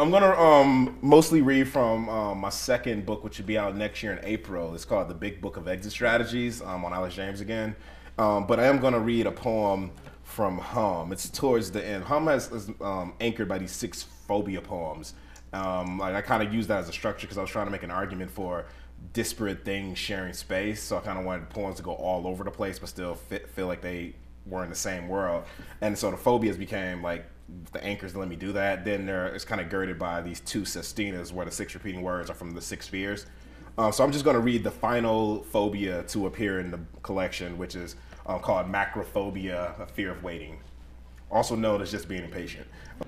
I'm gonna mostly read from my second book, which should be out next year in April. It's called The Big Book of Exit Strategies on Alex James again. But I am gonna read a poem from Hum. It's towards the end. Hum is anchored by these 6 phobia poems. Like I kind of used that as a structure because I was trying to make an argument for disparate things sharing space. So I kind of wanted poems to go all over the place, but still feel like they were in the same world. And so the phobias became like the anchors that let me do that. Then it's kind of girded by these 2 sestinas where the 6 repeating words are from the 6 spheres. So I'm just going to read the final phobia to appear in the collection, which is called macrophobia, a fear of waiting, also known as just being impatient.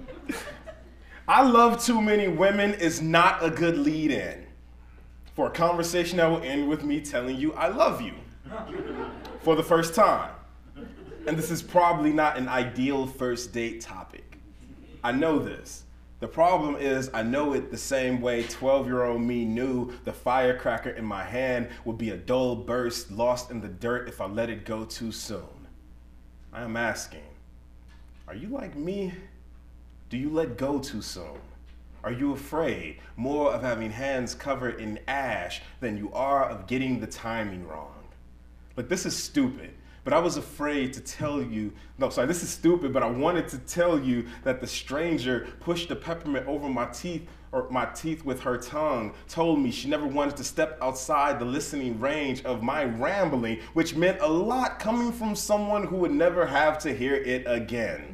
I love too many women is not a good lead-in for a conversation that will end with me telling you I love you for the first time. And this is probably not an ideal first date topic. I know this. The problem is I know it the same way 12-year-old me knew the firecracker in my hand would be a dull burst lost in the dirt if I let it go too soon. I am asking, are you like me? Do you let go too soon? Are you afraid more of having hands covered in ash than you are of getting the timing wrong? Like, this is stupid, but I was afraid to tell you, this is stupid, but I wanted to tell you that the stranger pushed the peppermint over my teeth with her tongue, told me she never wanted to step outside the listening range of my rambling, which meant a lot coming from someone who would never have to hear it again.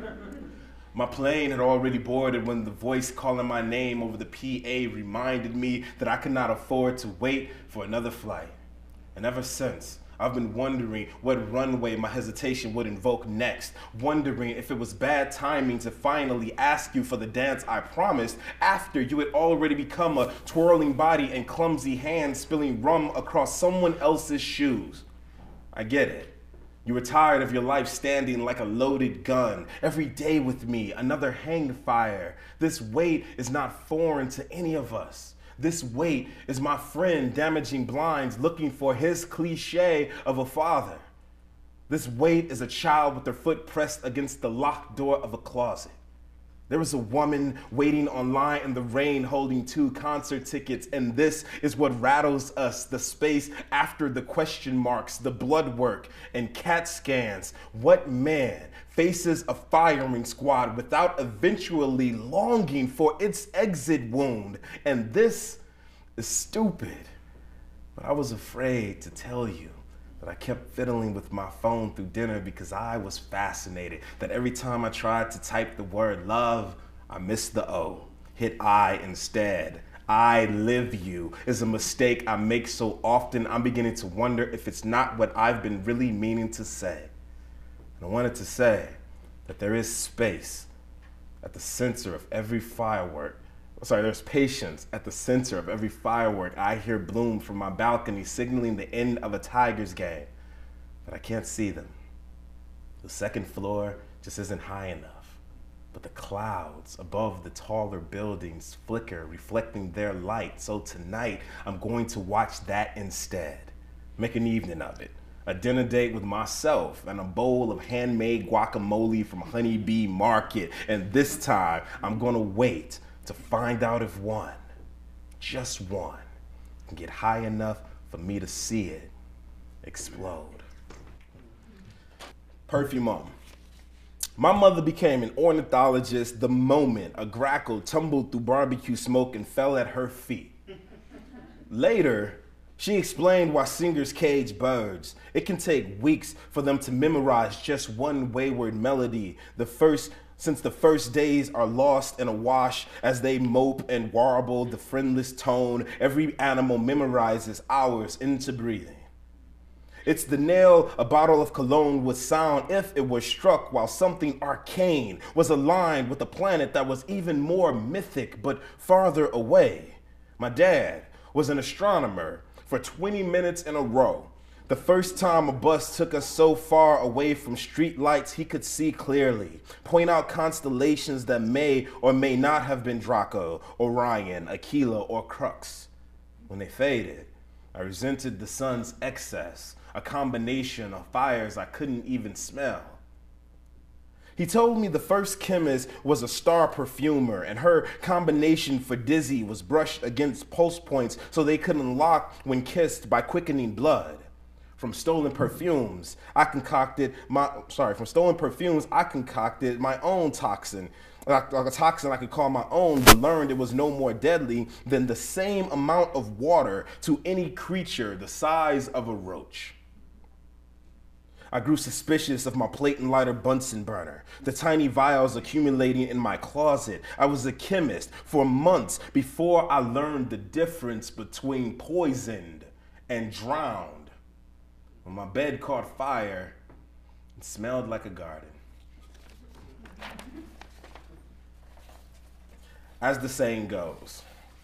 My plane had already boarded when the voice calling my name over the PA reminded me that I could not afford to wait for another flight. And ever since, I've been wondering what runway my hesitation would invoke next, wondering if it was bad timing to finally ask you for the dance I promised after you had already become a twirling body and clumsy hand spilling rum across someone else's shoes. I get it. You were tired of your life standing like a loaded gun. Every day with me, another hang fire. This weight is not foreign to any of us. This weight is my friend damaging blinds looking for his cliche of a father. This weight is a child with their foot pressed against the locked door of a closet. There is a woman waiting online in the rain holding 2 concert tickets, and this is what rattles us, the space after the question marks, the blood work, and CAT scans. What man faces a firing squad without eventually longing for its exit wound? And this is stupid, but I was afraid to tell you that I kept fiddling with my phone through dinner because I was fascinated that every time I tried to type the word love, I missed the O, hit I instead. I live you is a mistake I make so often I'm beginning to wonder if it's not what I've been really meaning to say. And I wanted to say that there is space at the center of every firework. There's patience at the center of every firework I hear bloom from my balcony, signaling the end of a Tigers game. But I can't see them. The second floor just isn't high enough. But the clouds above the taller buildings flicker, reflecting their light. So tonight, I'm going to watch that instead. Make an evening of it. A dinner date with myself and a bowl of handmade guacamole from Honey Bee Market. And this time, I'm gonna wait to find out if one, just one, can get high enough for me to see it explode. Perfume. My mother became an ornithologist the moment a grackle tumbled through barbecue smoke and fell at her feet. Later, she explained why singers cage birds. It can take weeks for them to memorize just one wayward melody. Since the first days are lost in a wash as they mope and warble the friendless tone, every animal memorizes hours into breathing. It's the nail a bottle of cologne would sound if it were struck while something arcane was aligned with a planet that was even more mythic but farther away. My dad was an astronomer for 20 minutes in a row. The first time a bus took us so far away from street lights he could see clearly, point out constellations that may or may not have been Draco, Orion, Aquila, or Crux. When they faded, I resented the sun's excess, a combination of fires I couldn't even smell. He told me the first chemist was a star perfumer, and her combination for dizzy was brushed against pulse points so they couldn't lock when kissed by quickening blood. From stolen perfumes, I concocted my own toxin. Like a toxin I could call my own, but learned it was no more deadly than the same amount of water to any creature the size of a roach. I grew suspicious of my plate and lighter Bunsen burner, the tiny vials accumulating in my closet. I was a chemist for months before I learned the difference between poisoned and drowned. When my bed caught fire, it smelled like a garden. As the saying goes,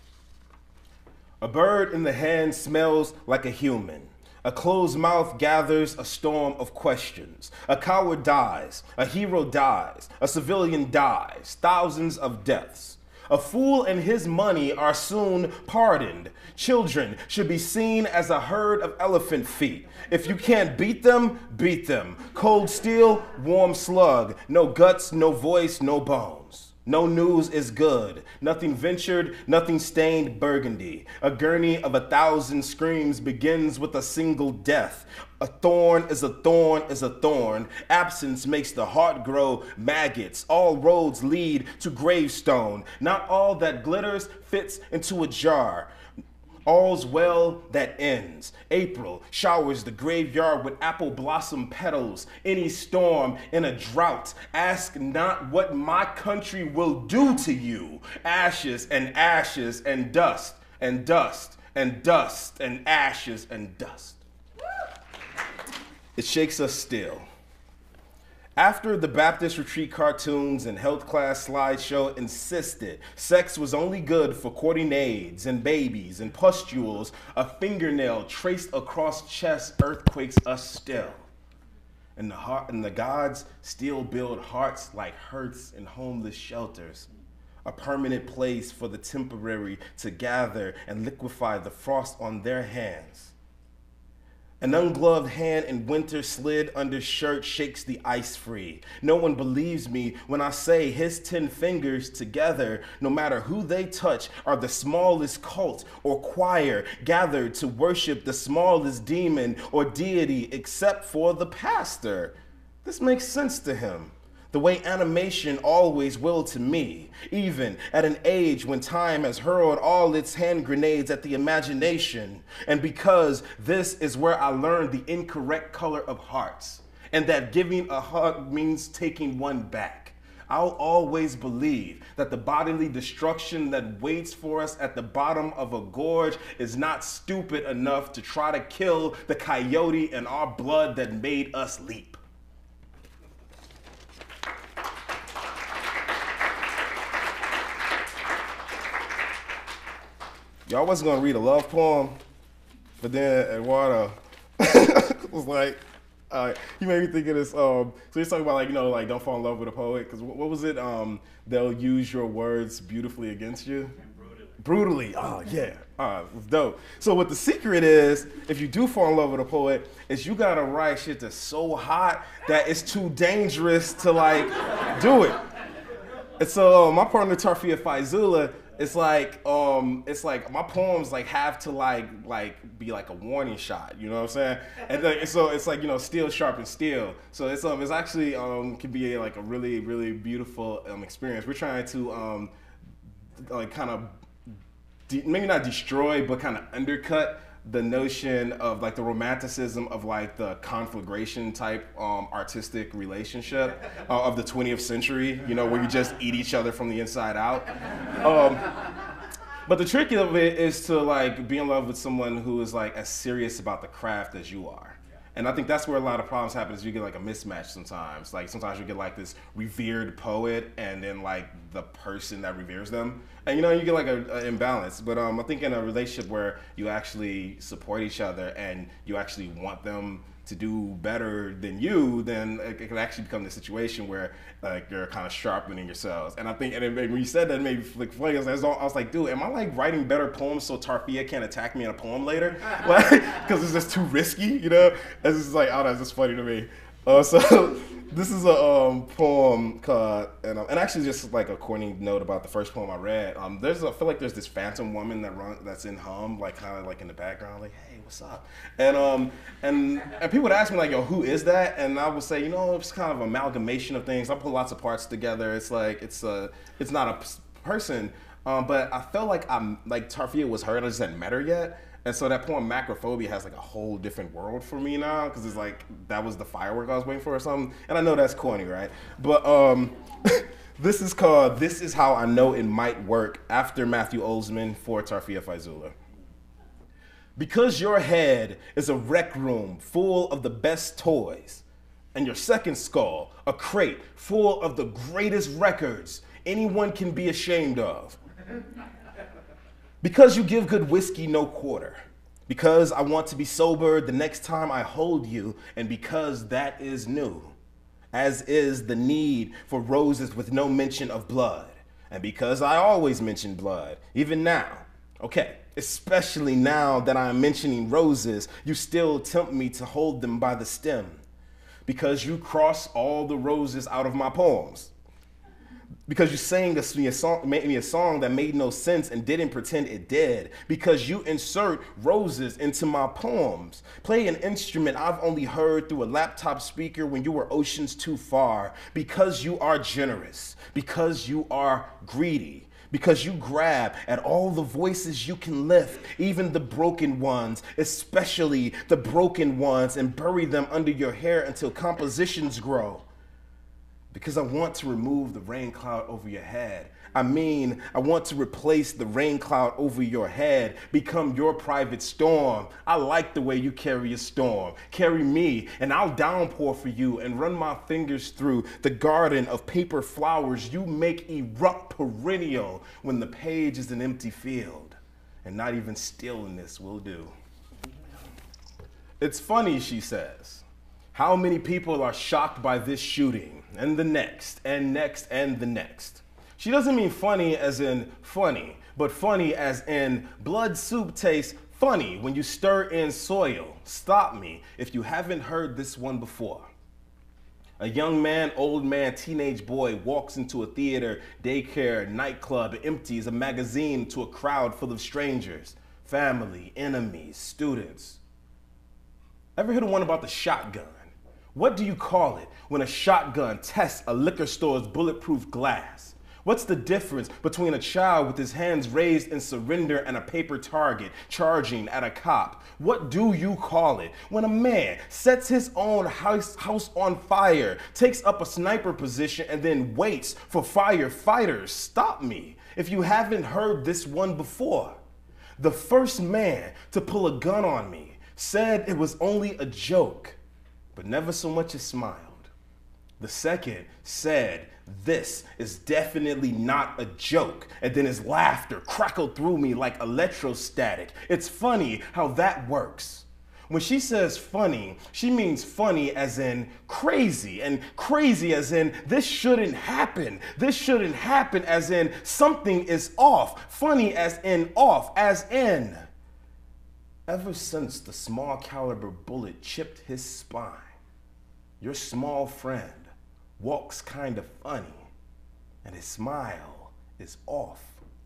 a bird in the hand smells like a human. A closed mouth gathers a storm of questions. A coward dies, a hero dies, a civilian dies, thousands of deaths. A fool and his money are soon pardoned. Children should be seen as a herd of elephant feet. If you can't beat them, beat them. Cold steel, warm slug. No guts, no voice, no bones. No news is good. Nothing ventured, nothing stained burgundy. A gurney of 1,000 screams begins with a single death. A thorn is a thorn is a thorn. Absence makes the heart grow maggots. All roads lead to gravestone. Not all that glitters fits into a jar. All's well that ends. April showers the graveyard with apple blossom petals. Any storm in a drought. Ask not what my country will do to you. Ashes and ashes and dust and dust and dust and ashes and dust. It shakes us still. After the Baptist retreat cartoons and health class slideshow insisted sex was only good for courting AIDS and babies and pustules, a fingernail traced across chest earthquakes us still. And the gods still build hearts like hearths in homeless shelters, a permanent place for the temporary to gather and liquefy the frost on their hands. An ungloved hand in winter slid under shirt shakes the ice free. No one believes me when I say his 10 fingers together, no matter who they touch, are the smallest cult or choir gathered to worship the smallest demon or deity except for the pastor. This makes sense to him. The way animation always will to me, even at an age when time has hurled all its hand grenades at the imagination. And because this is where I learned the incorrect color of hearts, and that giving a hug means taking one back. I'll always believe that the bodily destruction that waits for us at the bottom of a gorge is not stupid enough to try to kill the coyote in our blood that made us leap. Y'all wasn't gonna read a love poem, but then Eduardo was like, he made me think of this. So he's talking about like don't fall in love with a poet. Because what was it? They'll use your words beautifully against you. Brutally. Oh yeah. It's dope. So what the secret is, if you do fall in love with a poet, is you gotta write shit that's so hot that it's too dangerous to like do it. And so my partner Tarfia Faizullah, it's like my poems like have to like be like a warning shot, you know what I'm saying? And so it's like steel sharpens steel. So it's actually can be like a really really beautiful experience. We're trying to like kind of maybe not destroy but kind of undercut the notion of like the romanticism of like the conflagration type artistic relationship of the 20th century, where you just eat each other from the inside out. But the trick of it is to like be in love with someone who is like as serious about the craft as you are. And I think that's where a lot of problems happen is you get like a mismatch sometimes. Like sometimes you get like this revered poet and then like the person that reveres them. And you get like an imbalance. But I think in a relationship where you actually support each other and you actually want them to do better than you, then it can actually become the situation where like you're kind of sharpening yourselves. And I think, and when you said that, it made me like funny. I was like, dude, am I like writing better poems so Tarfia can't attack me in a poem later? Like, because it's just too risky, It's just like, oh, that's just funny to me. So This is a poem called, and actually just like a corny note about the first poem I read. I feel like there's this phantom woman that's in hum, like kind of like in the background, like, hey, what's up? And people would ask me like, yo, who is that? And I would say, it's kind of an amalgamation of things. I put lots of parts together. It's like it's not a person, but I felt like Tarfia was her, and I just hadn't met her yet. And so that poem Macrophobia has like a whole different world for me now, because it's like that was the firework I was waiting for or something. And I know that's corny, right? But this is called This Is How I Know It Might Work, after Matthew Oldsman for Tarfia Faizullah. Because your head is a rec room full of the best toys, and your second skull a crate full of the greatest records anyone can be ashamed of. Because you give good whiskey no quarter. Because I want to be sober the next time I hold you, and because that is new. As is the need for roses with no mention of blood. And because I always mention blood, even now. Okay, especially now that I am mentioning roses, you still tempt me to hold them by the stem. Because you cross all the roses out of my poems. Because you sang made me a song that made no sense and didn't pretend it did. Because you insert roses into my poems. Play an instrument I've only heard through a laptop speaker when you were oceans too far. Because you are generous. Because you are greedy. Because you grab at all the voices you can lift, even the broken ones, especially the broken ones, and bury them under your hair until compositions grow. Because I want to remove the rain cloud over your head. I want to replace the rain cloud over your head, become your private storm. I like the way you carry a storm. Carry me, and I'll downpour for you and run my fingers through the garden of paper flowers you make erupt perennial when the page is an empty field. And not even stillness will do. It's funny, she says. How many people are shocked by this shooting, and the next, and next, and the next? She doesn't mean funny as in funny, but funny as in blood soup tastes funny when you stir in soil. Stop me if you haven't heard this one before. A young man, old man, teenage boy walks into a theater, daycare, nightclub, empties a magazine to a crowd full of strangers, family, enemies, students. Ever heard of one about the shotgun? What do you call it when a shotgun tests a liquor store's bulletproof glass? What's the difference between a child with his hands raised in surrender and a paper target charging at a cop? What do you call it when a man sets his own house on fire, takes up a sniper position, and then waits for firefighters? Stop me if you haven't heard this one before. The first man to pull a gun on me said it was only a joke, but never so much as smiled. The second said, this is definitely not a joke, and then his laughter crackled through me like electrostatic. It's funny how that works. When she says funny, she means funny as in crazy, and crazy as in this shouldn't happen. This shouldn't happen as in something is off. Funny as in off, as in ever since the small caliber bullet chipped his spine, your small friend walks kind of funny, and his smile is off.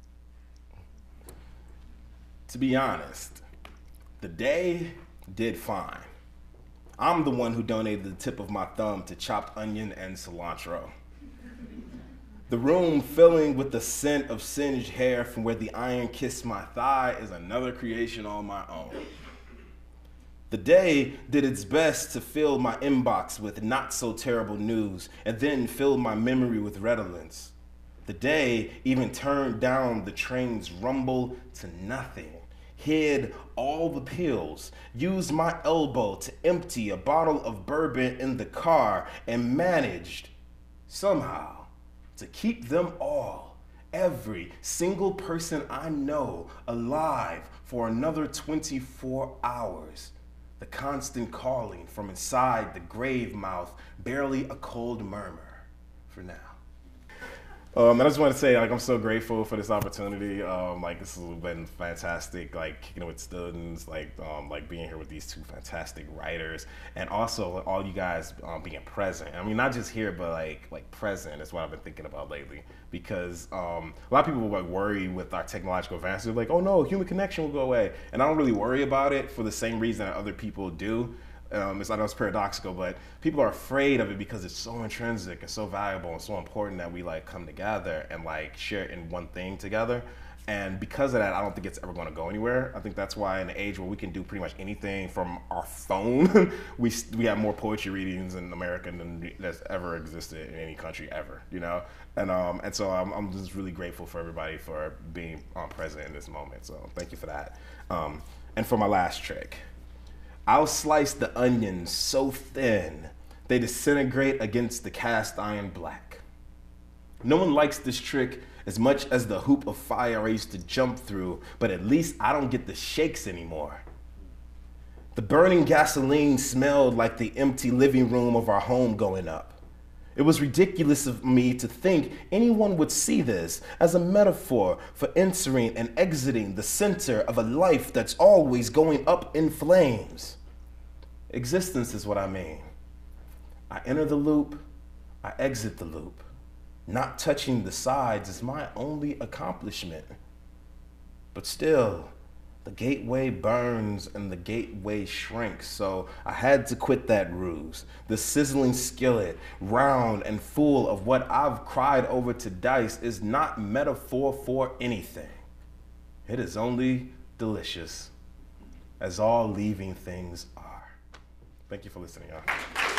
To be honest, the day did fine. I'm the one who donated the tip of my thumb to chopped onion and cilantro. The room filling with the scent of singed hair from where the iron kissed my thigh is another creation on my own. The day did its best to fill my inbox with not so terrible news and then filled my memory with redolence. The day even turned down the train's rumble to nothing, hid all the pills, used my elbow to empty a bottle of bourbon in the car, and managed, somehow, to keep them all, every single person I know, alive for another 24 hours. The constant calling from inside the grave mouth, barely a cold murmur for now. I just want to say, like, I'm so grateful for this opportunity. Like, this has been fantastic. Like, kicking it with students, like being here with these two fantastic writers, and also all you guys being present. I mean, not just here, but like present is what I've been thinking about lately. Because a lot of people like worry with our technological advances, like, oh no, human connection will go away, and I don't really worry about it for the same reason that other people do. I know it's paradoxical, but people are afraid of it because it's so intrinsic and so valuable and so important that we like come together and like share it in one thing together. And because of that, I don't think it's ever going to go anywhere. I think that's why in an age where we can do pretty much anything from our phone, we have more poetry readings in America than that's ever existed in any country ever, you know? And so I'm just really grateful for everybody for being present in this moment. So thank you for that. And for my last trick. I'll slice the onions so thin they disintegrate against the cast iron black. No one likes this trick as much as the hoop of fire I used to jump through, but at least I don't get the shakes anymore. The burning gasoline smelled like the empty living room of our home going up. It was ridiculous of me to think anyone would see this as a metaphor for entering and exiting the center of a life that's always going up in flames. Existence is what I mean. I enter the loop, I exit the loop. Not touching the sides is my only accomplishment. But still, the gateway burns and the gateway shrinks, so I had to quit that ruse. The sizzling skillet, round and full of what I've cried over to dice, is not metaphor for anything. It is only delicious, as all leaving things are. Thank you for listening, y'all.